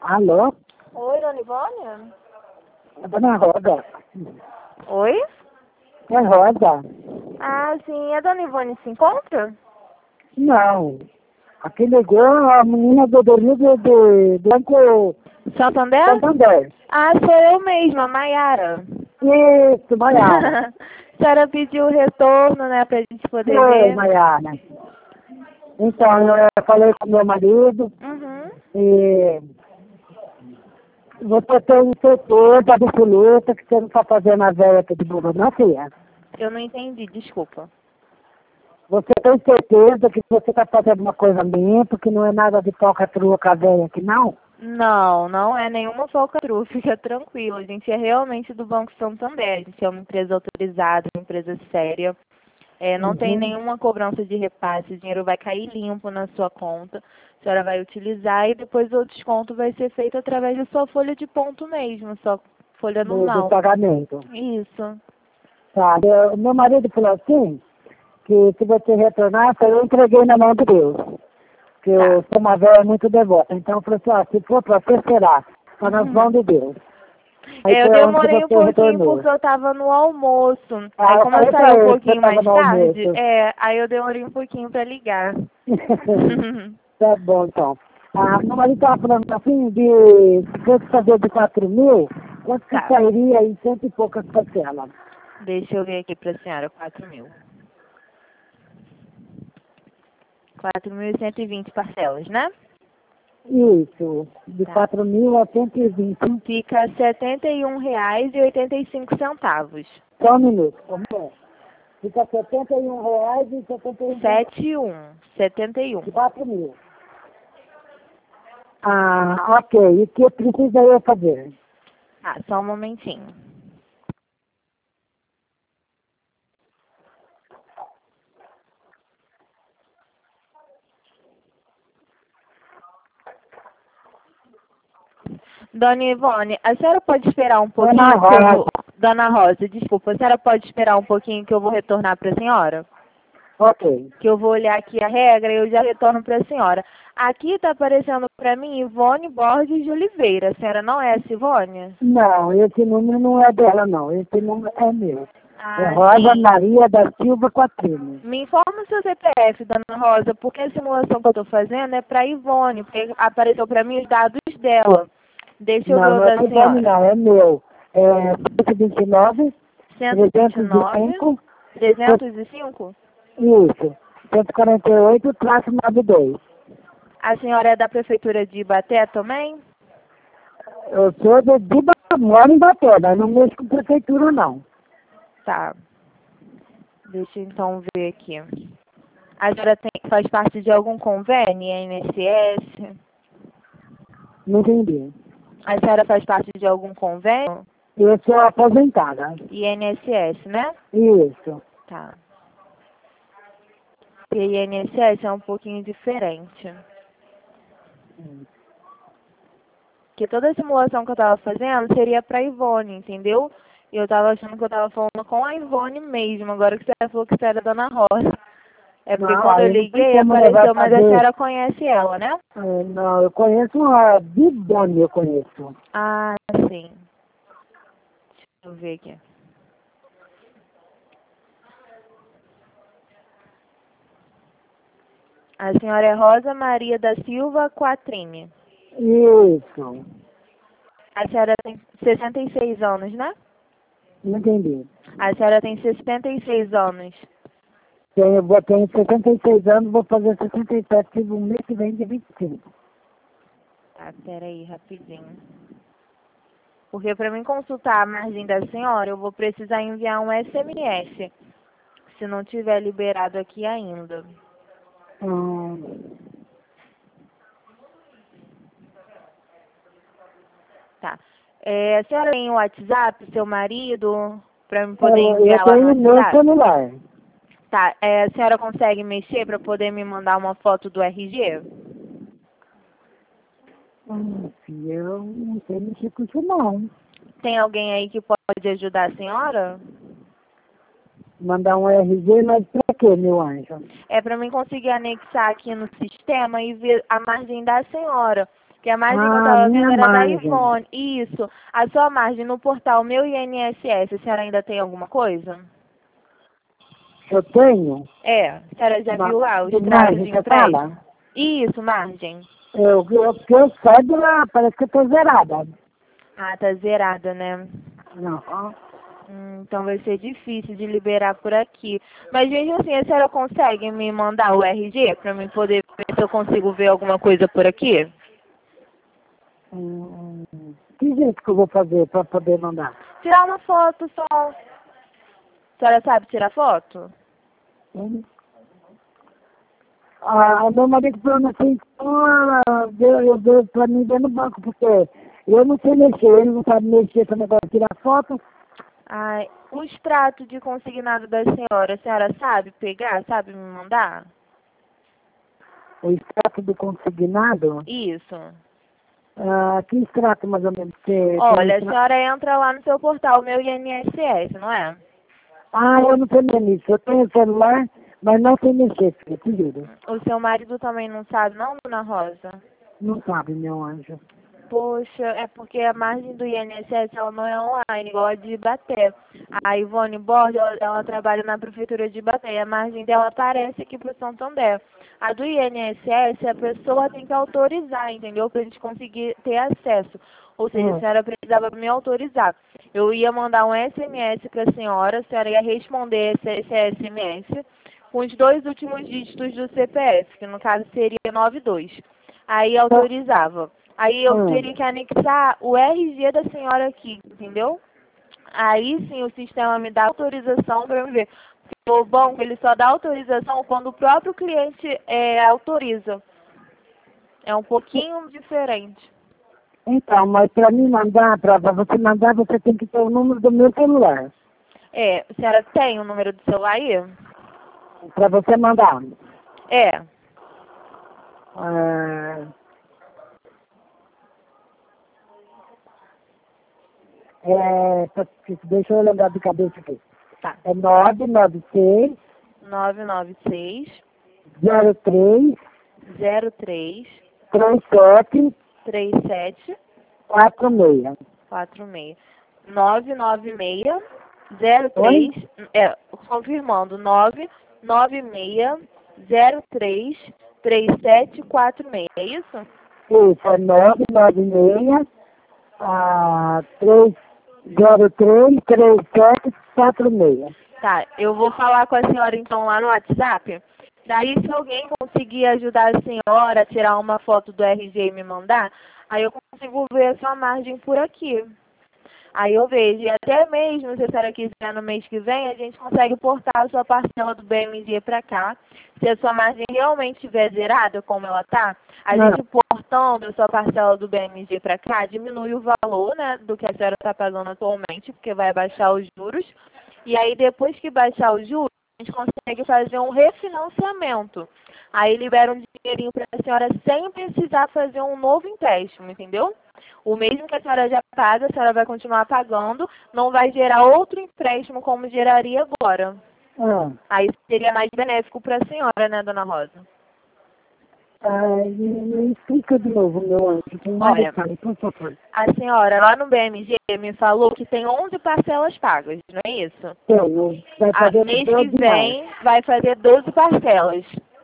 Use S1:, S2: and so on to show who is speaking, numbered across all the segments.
S1: Alô?
S2: Oi, Dona Ivone?
S1: É Dona Rosa.
S2: Oi?
S1: É Rosa?
S2: Ah, sim. A Dona Ivone se encontra?
S1: Não. Aqui ligou a menina do Rio de Banco
S2: Santander?
S1: Santander.
S2: Ah, sou eu mesma, Maiara.
S1: Isso, Maiara.
S2: A senhora pediu o retorno, né, pra gente poder
S1: Oi,
S2: ver.
S1: Maiara. Então, eu falei com meu marido
S2: Uhum.
S1: e você tem certeza absoluta que você não está fazendo a véia aqui de burro, não, filha?
S2: Eu não entendi, desculpa.
S1: Você tem certeza que você está fazendo uma coisa limpa, que não é nada de toca-trua com a véia aqui, não?
S2: Não, não é nenhuma falcatrua, fica tranquilo. A gente é realmente do Banco Santander. A gente é uma empresa autorizada, uma empresa séria. Não tem
S1: Uhum.
S2: nenhuma cobrança de repasse, o dinheiro vai cair limpo na sua conta. A senhora vai utilizar e depois o desconto vai ser feito através da sua folha de ponto mesmo, sua folha
S1: Do
S2: normal.
S1: pagamento.
S2: Isso.
S1: Tá, meu marido falou assim, que se você retornasse, eu entreguei na mão de Deus. Que
S2: Tá.
S1: eu sou uma velha muito devota. Então eu falei assim, se for para você, será. Está nas mãos de Deus. Aí
S2: Eu
S1: foi onde que
S2: demorei um
S1: você
S2: pouquinho
S1: retornou.
S2: porque eu tava no almoço. Aí
S1: Ah, eu
S2: como eu
S1: falei
S2: saí
S1: para
S2: um
S1: ele que você
S2: pouquinho
S1: estava
S2: mais
S1: no
S2: tarde,
S1: almoço.
S2: aí eu demorei um pouquinho pra ligar.
S1: Tá bom, então. Ah, meu marido estava falando assim, se fosse fazer de 4 mil, quanto que
S2: Tá.
S1: sairia em cento e poucas parcelas?
S2: Deixa eu ver aqui pra senhora, 4.000. 4.120 parcelas, né?
S1: Isso, de
S2: Tá.
S1: 4 mil a 120.
S2: Fica R$ 71,85.
S1: Só um minuto, como é? Fica R$ 71,71.
S2: 71.
S1: 4 mil. Ah, ok. E o que precisa eu fazer?
S2: Ah, só um momentinho. Dona Ivone, a senhora pode esperar um pouquinho
S1: Dona
S2: que eu
S1: Rosa.
S2: vou... Dona Rosa, desculpa, a senhora pode esperar um pouquinho que eu vou retornar para a senhora?
S1: Ok.
S2: Que eu vou olhar aqui a regra e eu já retorno para a senhora. Aqui está aparecendo para mim Ivone Borges de Oliveira. A senhora não é essa Ivone?
S1: Não, esse número não é dela, não. Esse número é meu. É
S2: Ah,
S1: Rosa
S2: sim.
S1: Maria da Silva Quatrino.
S2: Me informa o seu CPF, Dona Rosa, porque a simulação que eu estou fazendo é para Ivone, porque apareceu para mim os dados dela. Deixa eu ver
S1: Não,
S2: o
S1: não é
S2: da
S1: Ivone,
S2: senhora.
S1: não. É meu. É 129,
S2: 129,
S1: 305,
S2: 305?
S1: isso. 148, traço 92.
S2: A senhora é da prefeitura de Ibaté também?
S1: Eu sou moro em Baté, mas não mexo com prefeitura, não.
S2: Tá. Deixa eu então ver aqui. A senhora faz parte de algum convênio, INSS?
S1: Não entendi.
S2: A senhora faz parte de algum convênio?
S1: Eu sou aposentada.
S2: INSS, né?
S1: Isso.
S2: Tá. E INSS é um pouquinho diferente. Porque toda a simulação que eu tava fazendo seria pra Ivone, entendeu? E eu tava achando que eu tava falando com a Ivone mesmo, agora que você falou que você era Dona Rosa. É porque
S1: Não,
S2: quando eu
S1: aí não tem
S2: liguei
S1: como levar
S2: apareceu, mas a
S1: fazer.
S2: senhora conhece ela, né?
S1: Não, eu conheço uma Bidone, eu conheço.
S2: Ah, sim. Deixa eu ver aqui. A senhora é Rosa Maria da Silva Quatrini.
S1: Isso.
S2: A senhora tem 66 anos, né?
S1: Não entendi.
S2: A senhora tem 66 anos.
S1: Tenho 66 anos, vou fazer 67, tive um mês que vem de 25.
S2: Tá, peraí, rapidinho. Porque para mim consultar a margem da senhora, eu vou precisar enviar um SMS, se não tiver liberado aqui ainda.
S1: Hum,
S2: Tá. A senhora tem o WhatsApp, seu marido, para me poder
S1: eu
S2: enviar lá no
S1: tenho meu
S2: WhatsApp?
S1: celular.
S2: Tá. A senhora consegue mexer para poder me mandar uma foto do RG?
S1: Filha, eu não sei mexer com isso, não.
S2: Tem alguém aí que pode ajudar a senhora?
S1: Mandar um RG, mas pra quê, meu anjo?
S2: É para mim conseguir anexar aqui no sistema e ver a margem da senhora. Que a margem que eu estava
S1: minha
S2: vendo era da
S1: margem.
S2: Ivone. Isso. A sua margem no portal Meu INSS, a senhora ainda tem alguma coisa?
S1: Eu tenho?
S2: É, a senhora já viu lá o
S1: De
S2: extrato
S1: margem,
S2: de
S1: você
S2: empréstimo?
S1: fala?
S2: Isso, margem.
S1: Que eu saiba, parece que eu tô zerada.
S2: Ah, tá zerada, né?
S1: Não.
S2: Então vai ser difícil de liberar por aqui. Mas mesmo assim, a senhora consegue me mandar o RG para mim poder ver se eu consigo ver alguma coisa por aqui?
S1: Que jeito que eu vou fazer para poder mandar?
S2: Tirar uma foto só. A senhora sabe tirar foto?
S1: Meu marido falou assim, eu dou para mim ver no banco, porque eu não sei mexer, ele não sabe mexer esse negócio de tirar foto.
S2: Ai, o extrato de consignado da senhora, a senhora sabe pegar? Sabe me mandar?
S1: O extrato do consignado?
S2: Isso.
S1: Que extrato mais ou menos? Que
S2: Olha, a senhora entra lá no seu portal, meu INSS, não é?
S1: eu não sei mexer nisso. Eu tenho celular, mas não sei mexer, filho, te juro.
S2: O seu marido também não sabe, não, dona Rosa?
S1: Não sabe, meu anjo.
S2: Poxa, é porque a margem do INSS ela não é online, igual a de Ibaté. A Ivone Borges, ela trabalha na prefeitura de Ibaté e a margem dela aparece aqui para o Santander. A do INSS, a pessoa tem que autorizar, entendeu? Para a gente conseguir ter acesso. Ou seja, a senhora precisava me autorizar. Eu ia mandar um SMS para a senhora ia responder esse SMS com os 2 últimos dígitos do CPF, que no caso seria 92. Aí autorizava. Aí eu teria que anexar o RG da senhora aqui, entendeu? Aí sim o sistema me dá autorização para eu ver. Porque o banco ele só dá autorização quando o próprio cliente autoriza. É um pouquinho diferente.
S1: Então, mas para me mandar, para você mandar, você tem que ter o número do meu celular.
S2: A senhora tem o número do celular aí?
S1: Para você mandar.
S2: É.
S1: Deixa eu lembrar de cabeça aqui.
S2: Tá.
S1: É 996
S2: 996
S1: 03
S2: 03
S1: 37
S2: 37
S1: 46.
S2: 46. 996 03, confirmando, 996 03 3746, é isso?
S1: Isso, é 996 303 3746.
S2: Tá, eu vou falar com a senhora então lá no WhatsApp. Daí se alguém conseguir ajudar a senhora a tirar uma foto do RG e me mandar, aí eu consigo ver a sua margem por aqui. Aí eu vejo, e até mesmo, se a senhora quiser no mês que vem, a gente consegue portar a sua parcela do BMG para cá. Se a sua margem realmente estiver zerada, como ela tá, a gente portando a sua parcela do BMG para cá, diminui o valor, né, do que a senhora está pagando atualmente, porque vai baixar os juros. E aí, depois que baixar os juros, a gente consegue fazer um refinanciamento. Aí libera um dinheirinho para a senhora sem precisar fazer um novo empréstimo, entendeu? O mesmo que a senhora já paga, a senhora vai continuar pagando, não vai gerar outro empréstimo como geraria agora. Aí seria mais benéfico para a senhora, né, dona Rosa?
S1: Me explica de novo, meu anjo.
S2: Olha,
S1: por favor.
S2: a senhora lá no BMG me falou que tem 11 parcelas pagas, não é isso?
S1: Tenho. Vai fazer
S2: Mês que vem vai fazer 12 parcelas.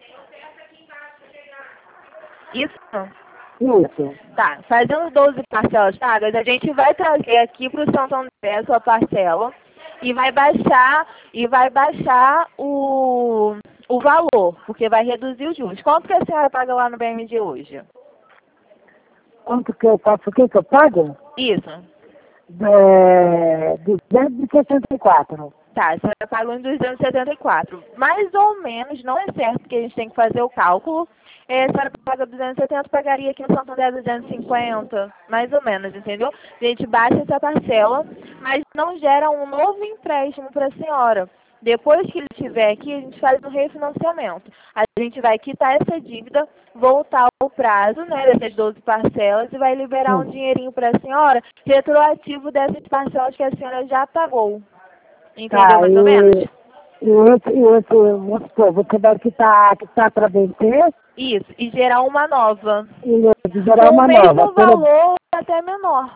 S2: Isso?
S1: Isso.
S2: Tá, fazendo 12 parcelas pagas, a gente vai trazer aqui para o Santander a sua parcela e vai baixar o valor, porque vai reduzir os juros. Quanto que a senhora paga lá no BMG hoje?
S1: Quanto que eu faço? O que eu pago?
S2: Isso.
S1: 264.
S2: Tá, a senhora pagou em 274. Mais ou menos, não é certo, porque a gente tem que fazer o cálculo. A senhora paga 270, pagaria aqui no Santander 250, mais ou menos, entendeu? A gente baixa essa parcela, mas não gera um novo empréstimo para a senhora. Depois que ele estiver aqui, a gente faz um refinanciamento. A gente vai quitar essa dívida, voltar ao prazo, né, dessas 12 parcelas e vai liberar um dinheirinho para a senhora, retroativo dessas parcelas que a senhora já pagou. Entendeu mais ou menos?
S1: vamos supor, você vai quitar para vencer
S2: Isso, e gerar uma nova.
S1: e gerar
S2: Com o
S1: uma nova.
S2: mesmo valor, até menor.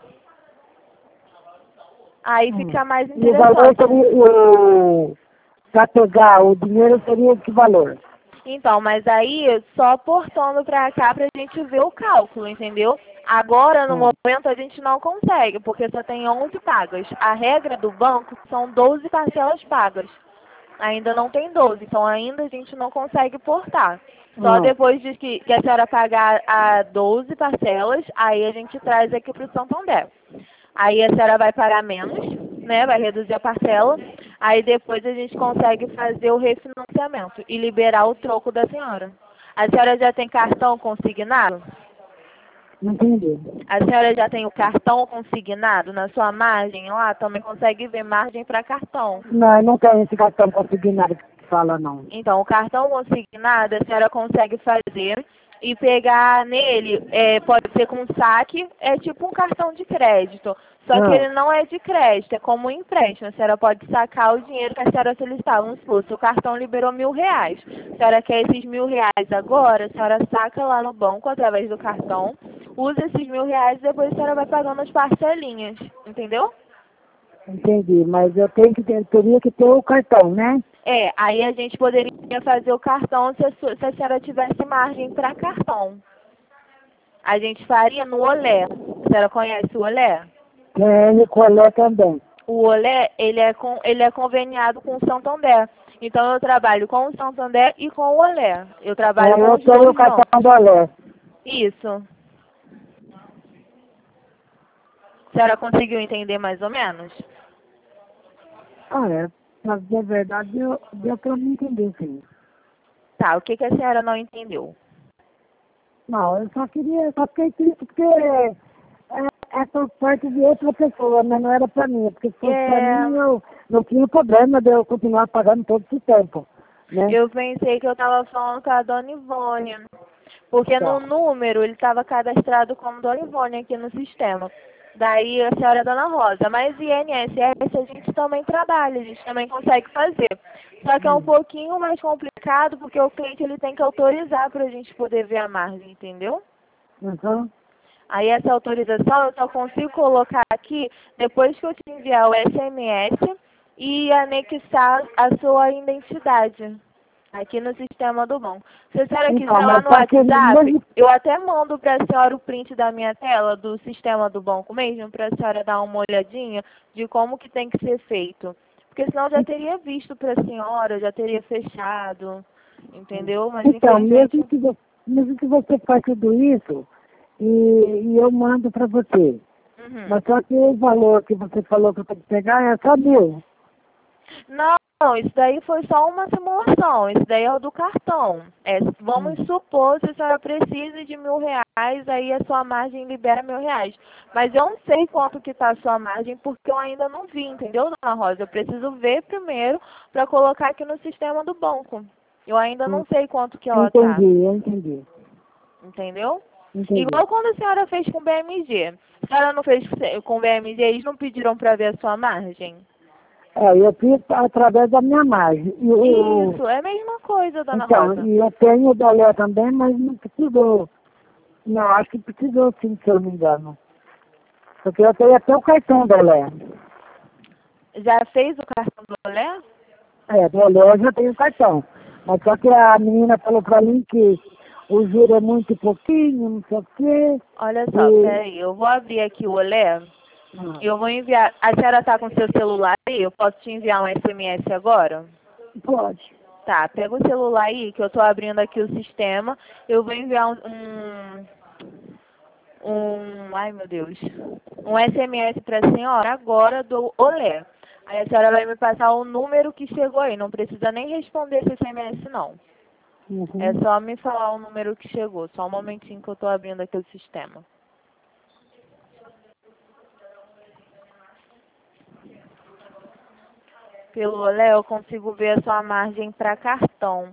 S2: Aí fica mais
S1: E o valor
S2: interessante.
S1: seria, para pegar o dinheiro seria que valor?
S2: Então, mas aí só portando pra cá pra gente ver o cálculo, entendeu? Agora, no momento, a gente não consegue, porque só tem 11 pagas. A regra do banco são 12 parcelas pagas. Ainda não tem 12, então ainda a gente não consegue portar. Só depois de que a senhora pagar a 12 parcelas, aí a gente traz aqui para o Santander. Aí a senhora vai pagar menos, né? Vai reduzir a parcela. Aí depois a gente consegue fazer o refinanciamento e liberar o troco da senhora. A senhora já tem cartão consignado?
S1: Não entendi.
S2: A senhora já tem o cartão consignado na sua margem lá? Também consegue ver margem para cartão.
S1: Não, eu não tenho esse cartão consignado que fala, não.
S2: Então, o cartão consignado a senhora consegue fazer e pegar nele, pode ser com saque, é tipo um cartão de crédito. Só que ele não é de crédito, é como um empréstimo. A senhora pode sacar o dinheiro que a senhora solicitar. Vamos supor, se o cartão liberou R$ 1.000, a senhora quer esses R$ 1.000 agora, a senhora saca lá no banco através do cartão, usa esses R$ 1.000 e depois a senhora vai pagando as parcelinhas, entendeu?
S1: Entendi, mas eu teria que ter o cartão, né?
S2: Aí a gente poderia fazer o cartão se a senhora tivesse margem para cartão. A gente faria no Olé. A senhora conhece o Olé?
S1: Ele colé também.
S2: O Olé, ele é conveniado com o Santander. Então eu trabalho com o Santander e com o Olé. Eu trabalho com
S1: Eu
S2: os
S1: tenho
S2: dois
S1: o cartão
S2: bancos.
S1: do Olé.
S2: Isso. A senhora conseguiu entender mais ou menos?
S1: Pra dizer a verdade, deu pra me entender, sim.
S2: Tá, o que a senhora não entendeu?
S1: Não, eu só fiquei triste porque é por parte de outra pessoa, mas não era pra mim. Porque se fosse pra mim, eu não tinha problema de eu continuar pagando todo esse tempo, né?
S2: Eu pensei que eu estava falando com a dona Ivone. Porque no número ele estava cadastrado como Dona Ivone aqui no sistema. Daí a senhora é Dona Rosa. Mas INSS a gente também trabalha, a gente também consegue fazer. Só que é um pouquinho mais complicado porque o cliente ele tem que autorizar para a gente poder ver a margem, entendeu?
S1: Uhum.
S2: Aí essa autorização eu só consigo colocar aqui depois que eu te enviar o SMS e anexar a sua identidade aqui no sistema do banco. Se a senhora quiser lá
S1: Mas
S2: no
S1: só que
S2: WhatsApp, eu até mando para a senhora o print da minha tela do sistema do banco mesmo, para a senhora dar uma olhadinha de como que tem que ser feito. Porque senão eu já teria visto para a senhora, já teria fechado, entendeu? Mas
S1: então,
S2: infelizmente...
S1: mesmo que você faça tudo isso, e eu mando para você.
S2: Uhum.
S1: Mas só que o valor que você falou que eu tenho que pegar é só 1.000.
S2: Não, isso daí foi só uma simulação. Isso daí é o do cartão. Vamos supor se a senhora precisa de R$ 1.000, aí a sua margem libera R$ 1.000. Mas eu não sei quanto que está a sua margem, porque eu ainda não vi, entendeu, dona Rosa? Eu preciso ver primeiro para colocar aqui no sistema do banco. Eu ainda não sei quanto que ela está.
S1: Eu entendi.
S2: Entendeu?
S1: Entendi.
S2: Igual quando a senhora fez com o BMG. A senhora não fez com o BMG, eles não pediram para ver a sua margem?
S1: Eu fiz através da minha margem.
S2: Isso, é a mesma coisa, dona
S1: Então,
S2: Rosa.
S1: e eu tenho o Dolé também, mas não precisou. Não, acho que precisou sim, se eu não me engano. Porque eu tenho até o cartão Dolé.
S2: Já fez o cartão do Olé?
S1: Dolé eu já tenho o cartão. Mas só que a menina falou pra mim que o juro é muito pouquinho, não sei o quê.
S2: Olha só, peraí, eu vou abrir aqui o Olé. Eu vou enviar. A senhora tá com seu celular aí? Eu posso te enviar um SMS agora?
S1: Pode.
S2: Tá, pega o celular aí, que eu tô abrindo aqui o sistema. Eu vou enviar ai meu Deus, um SMS pra senhora agora do Olé. Aí a senhora vai me passar o número que chegou aí. Não precisa nem responder esse SMS, não. É só me falar o número que chegou. Só um momentinho que eu tô abrindo aqui o sistema. Pelo Olé eu consigo ver a sua margem para cartão.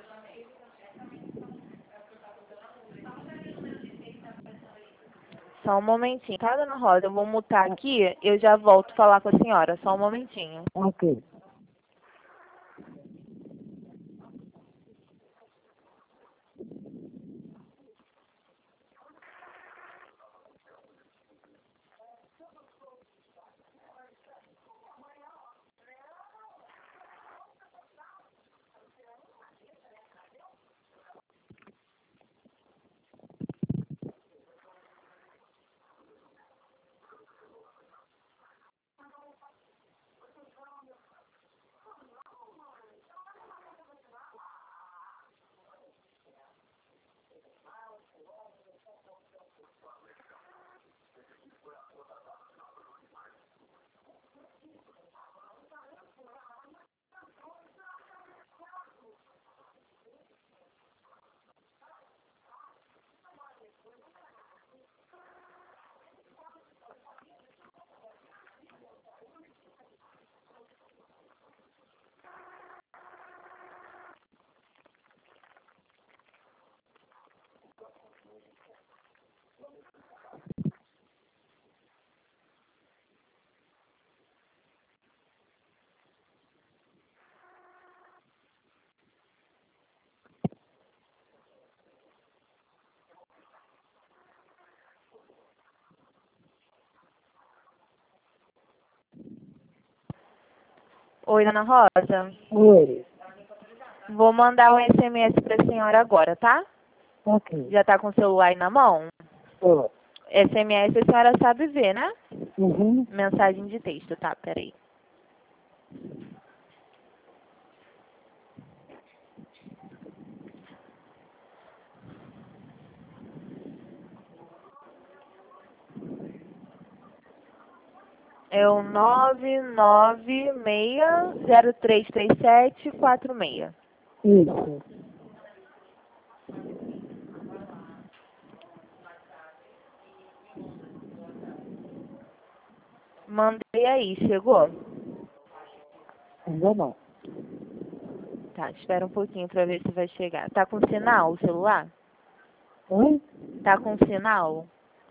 S2: Só só um momentinho. Tá, dona Rosa? Eu vou mutar aqui, eu já volto falar com a senhora. Só um momentinho.
S1: Ok.
S2: Oi, dona Rosa.
S1: Oi.
S2: Vou mandar um SMS pra senhora agora, tá?
S1: Ok.
S2: Já tá com o celular aí na mão?
S1: Tô.
S2: SMS a senhora sabe ver, né?
S1: Uhum.
S2: Mensagem de texto, tá? Peraí. É o 996033746.
S1: Isso.
S2: Mandei aí, chegou?
S1: Ainda não.
S2: Tá, espera um pouquinho pra ver se vai chegar. Tá com sinal o celular?
S1: Oi?
S2: Tá com sinal?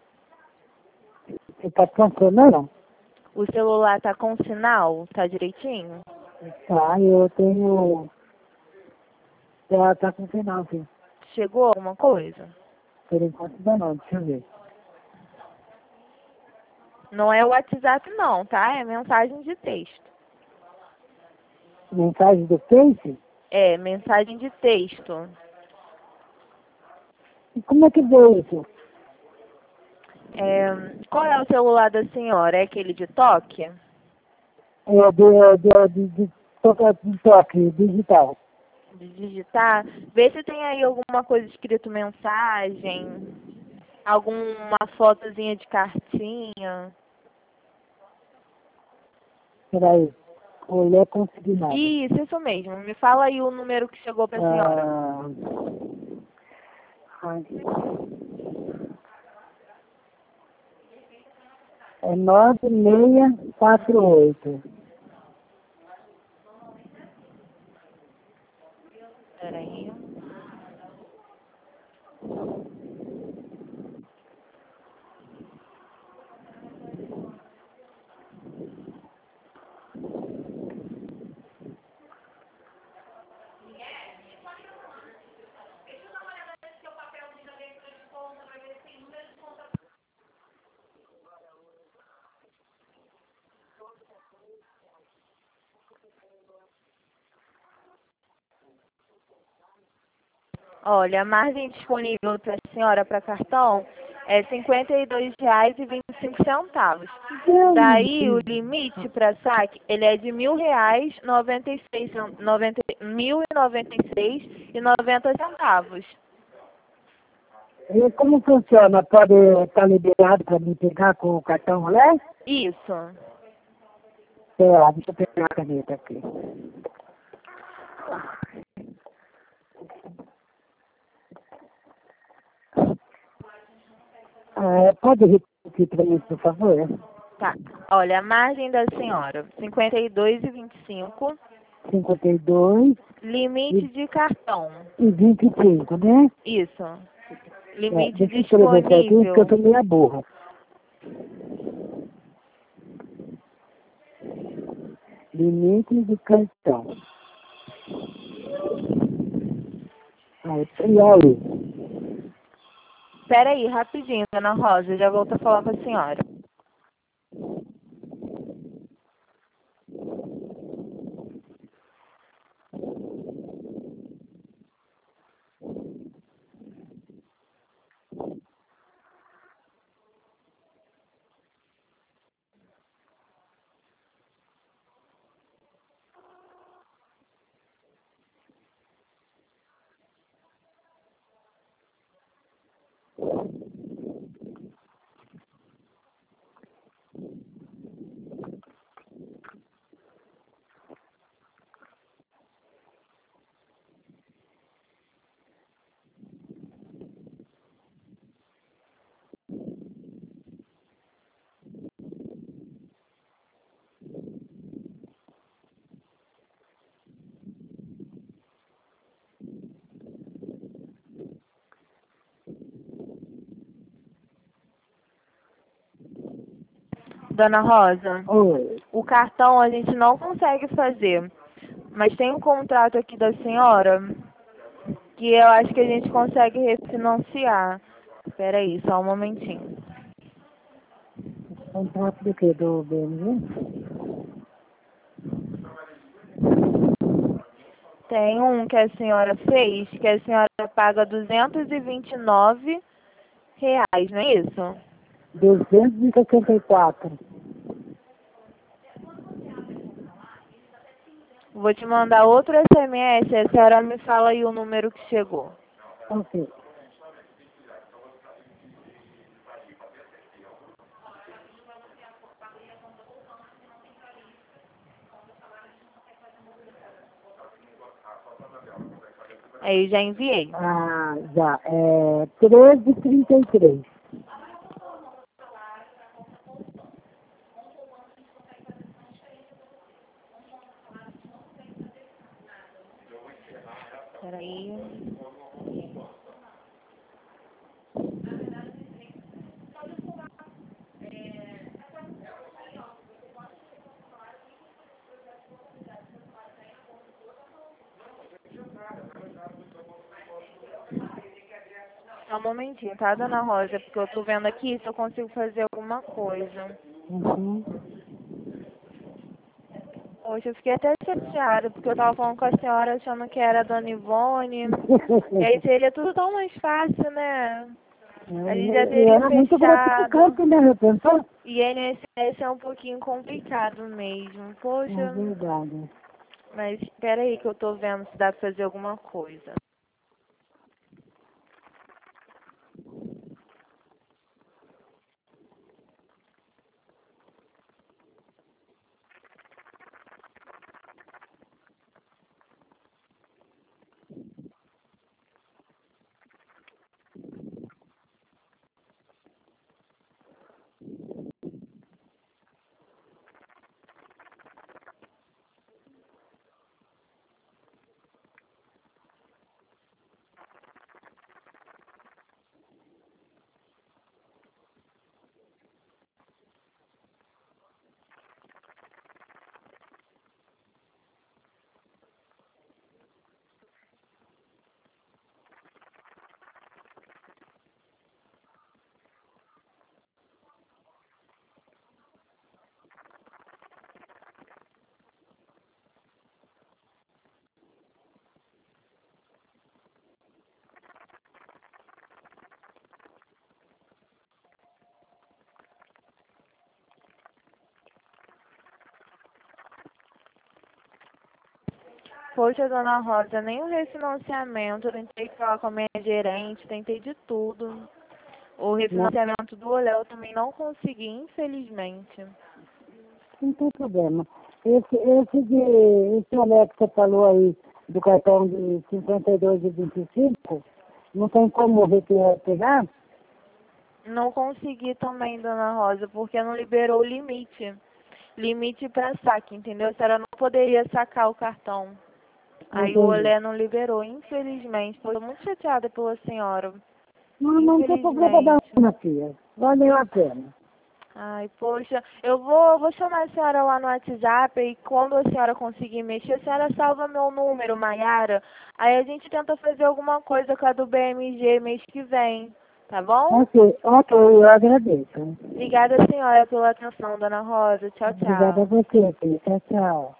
S1: Você tá funcionando?
S2: O celular tá com sinal? Tá direitinho?
S1: Tá, eu tenho... Ela tá com sinal, sim.
S2: Chegou alguma coisa?
S1: Por enquanto ainda não, deixa eu ver.
S2: Não é o WhatsApp não, tá? É mensagem de texto.
S1: Mensagem do Face?
S2: É, mensagem de texto.
S1: E como é que deu isso?
S2: É, qual é o celular da senhora? É aquele de toque?
S1: De toque digital.
S2: De digitar? Vê se tem aí alguma coisa escrito mensagem, alguma fotozinha de cartinha.
S1: Peraí. Olhar consignado.
S2: Isso mesmo. Me fala aí o número que chegou pra senhora.
S1: Ai. É 9648.
S2: Peraí. Olha, a margem disponível para a senhora para cartão é R$ 52,25. Daí, o limite para saque, ele é de R$ 1.000, 1.096,90
S1: E como funciona? Pode estar liberado para me pegar com o cartão Rolé?
S2: Isso.
S1: Deixa eu pegar a caneta aqui. Pode repetir para mim, por favor?
S2: Tá. Olha, a margem da senhora, R$ 52,25.
S1: 52
S2: Limite de cartão.
S1: e 25, né?
S2: Isso. Limite
S1: Deixa eu escrever certinho, porque eu
S2: disponível.
S1: sou meia burra. limite de cartão. E aí?
S2: Espera aí, rapidinho, dona Rosa, já volto a falar com a senhora. Dona Rosa,
S1: Oi.
S2: o cartão a gente não consegue fazer, mas tem um contrato aqui da senhora que eu acho que a gente consegue refinanciar. Espera aí, só um momentinho.
S1: Contrato do quê? Do BMG?
S2: Tem um que a senhora fez, que a senhora paga R$ 229, não é isso?
S1: 264.
S2: Vou te mandar outro SMS, a senhora me fala aí o número que chegou.
S1: Ok.
S2: Aí já enviei.
S1: Ah, já. 1333.
S2: Peraí. Só um momentinho, tá, dona Rosa? Porque eu tô vendo aqui se eu consigo fazer alguma coisa.
S1: Uhum.
S2: Hoje eu fiquei até chateada, porque eu tava falando com a senhora achando que era a dona Ivone. E aí seria tudo tão mais fácil, né? A gente já
S1: E
S2: teria
S1: era muito
S2: fechado.
S1: gratificante, né? Eu pensou?
S2: E INSS é um pouquinho complicado mesmo.
S1: É
S2: Poxa,
S1: verdade.
S2: mas espera aí que eu tô vendo se dá pra fazer alguma coisa. Poxa, dona Rosa, nem o refinanciamento, eu tentei falar com a minha gerente, tentei de tudo. O refinanciamento do Olé eu também não consegui, infelizmente.
S1: Não tem problema. Esse Alex que você falou aí, do cartão de 52 e 25, não tem como pegar?
S2: Não consegui também, dona Rosa, porque não liberou o limite. Limite para saque, entendeu? A senhora não poderia sacar o cartão. Aí o
S1: Entendi.
S2: Olé não liberou, infelizmente. Estou muito chateada pela senhora.
S1: Não, não tem problema
S2: Infelizmente.
S1: não, filha. Valeu a pena.
S2: Ai, poxa, eu vou chamar a senhora lá no WhatsApp e quando a senhora conseguir mexer, a senhora salva meu número, Maiara. Aí a gente tenta fazer alguma coisa com a do BMG mês que vem, tá bom?
S1: Ok, eu agradeço.
S2: Obrigada, senhora, pela atenção, dona Rosa. Tchau,
S1: Obrigada a
S2: tchau.
S1: você, filho. Tchau, tchau.